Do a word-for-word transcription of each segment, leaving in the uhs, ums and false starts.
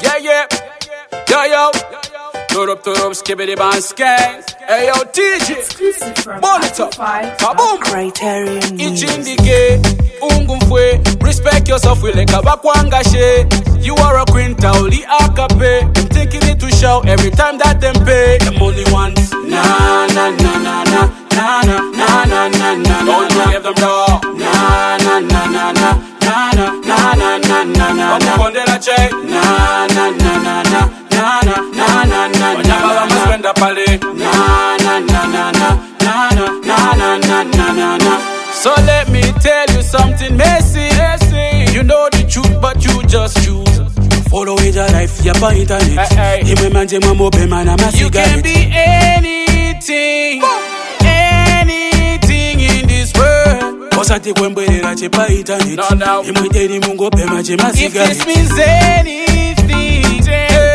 Yeah, yeah. Yo, yo. Turn up, turn up, skibbity band skank. Hey, yo, T J. Burn it up. Kaboom. Criterion Ichindike. Ungumfwe. Respect yourself, we like a bakwangashe. You are a queen, tauli akape. I'm taking it to show every time that them pay. Them only ones. Na, na, na, na, na. Na, na, na, na, na, na. Don't you give them no. Na, na, na, na, na. Na, na, na, na, na, na, na. Up on the check. Na, na, na, na, na. Na, na, na, na, na, na. Mama spend up a day. Na, na, na, na, na. Na, na, na, na, na, na, na, na. So let me tell you something messy. You know the truth, but you just choose. Follow with your life, you're by internet. Hey, hey. You can be anything, anything in this world. No, no. If this means anything,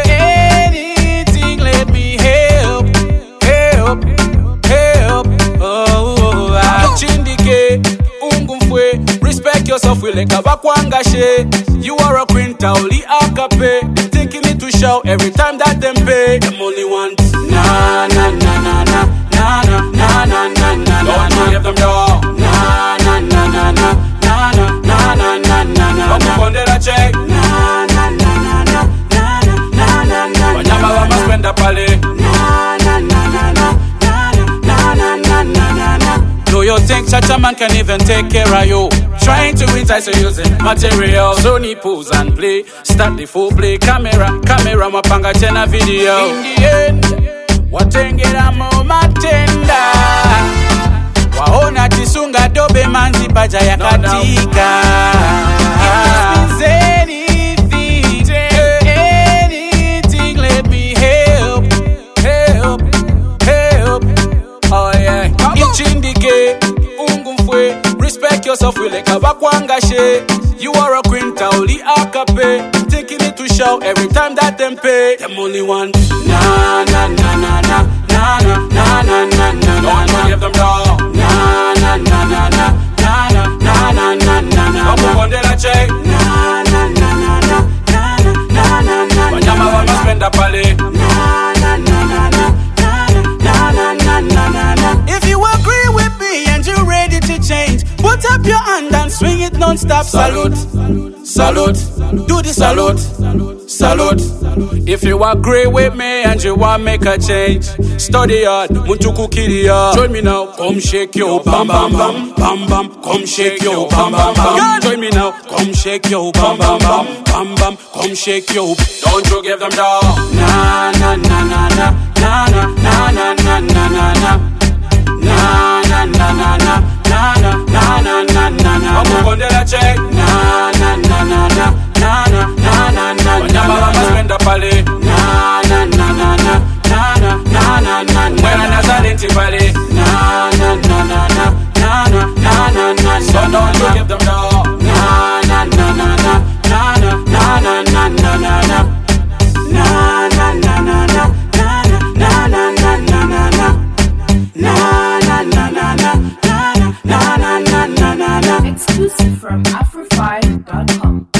anything, let me help, help, help. Oh, Ichindike, ungumfwe. Respect yourself, we like a bakwangashe. You are a queen, tauli akape. Taking it to show every time that them pay. Them only want na na na na na na na na na na na. Don't you give them no. Na na na na na na na na na na na na. Up on the check. Na na na na na na na na na. Wanyama wa spend up a day. Na na na na na na na na na na na. Do you think such a man can even take care of you? Trying to entice you using material. Sony pose and play. Start the full play. Camera, camera, mapanga chena video. In the end, watengera mo matenda. Waona tisunga dobe manzi baja ya katika. If this means anything, anything, let me help, help, help. Oh yeah. Ichindike, ungumfwe. Respect yourself, we like a bakwangashe. You are a queen, tauli akape. Taking it to show every time that them pay. them only want Na na na na na na na na na na na. Don't you give them no. Na na na na na na na na na na na. Up on the check. Na na na na na na na na na. Wanyama wa spend up a day. Na na na na na na na na na na. If you agree with me and you're ready to change, put up your hand and swing it non-stop. Salute, salute, do the salute, salute. If you agree with me and you want make a change, study hard, mutuku kiria. Join me now, come shake your bam bam bam, bam bam. Come shake your bam bam bam. Join me now, come shake your bam bam bam, bam bam. Come shake your. Don't you give them down. Na na na na na na na na na na na na na. Na na na na na na na na na na na na. Up on the check. Na na na na na na na na na na. Wanyama wa spend up a day. Na na na na na na na na na na. When I silent valley. Na na na na na na na na na na. So don't you give them no. Na na na na na na na na na na na na. Na na na na na na na na na na na. Na na na na na na na na na na na. Exclusive from Afro five dot com.